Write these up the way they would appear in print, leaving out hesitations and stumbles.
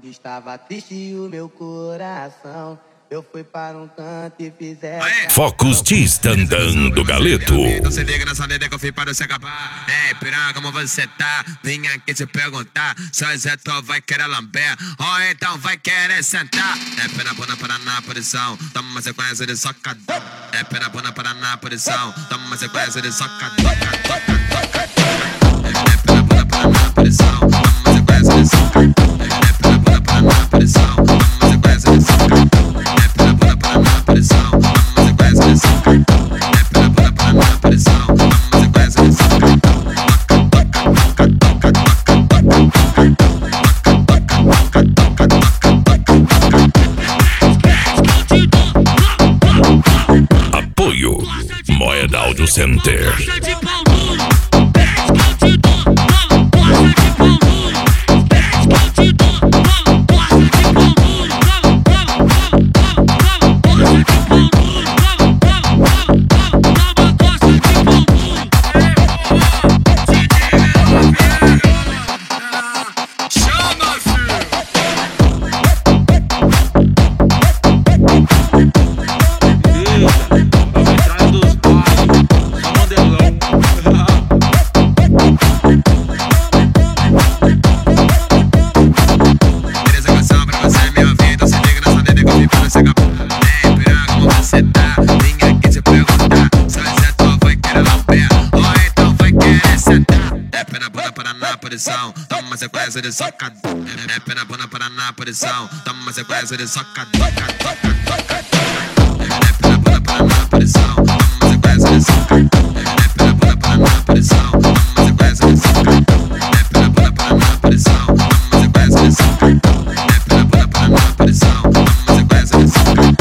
Estava triste o meu coração. Eu fui para um canto e fiz essa. Focus Tees Tandando Galeto. Não se liga nessa lenda que eu fiz para você acabar. Ei, piranha, como você tá? Vim aqui te perguntar. Se o Zé vai querer lamber, ou então vai querer sentar. É pena bona Paraná, posição. Toma uma sequência de socadão. É pena bona Paraná, posição. Toma uma sequência de socadão. É pena bona Paraná, posição. Toma uma sequência de socadão. É pena bona Paraná, posição. Toma uma sequência de socadão. Apoio Moeda Audio Center. Toma uma sequência de socadão. É pena bona Paraná, posição. Toma uma sequência de socadão. É pena bona Paraná, posição. Toma uma sequência de socadão. É pena bona Paraná, posição. Toma uma sequência de socadão. É pena bona Paraná, posição. Toma uma sequência de socadão. É pena bona Paraná, posição. Toma uma sequência de socadão.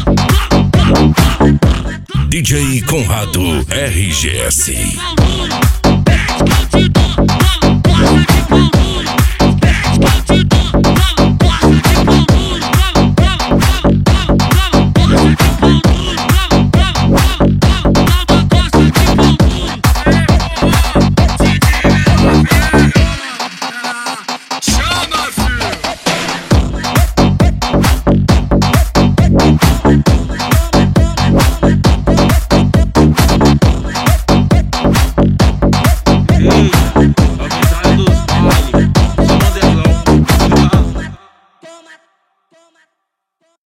DJ Conrado RGS.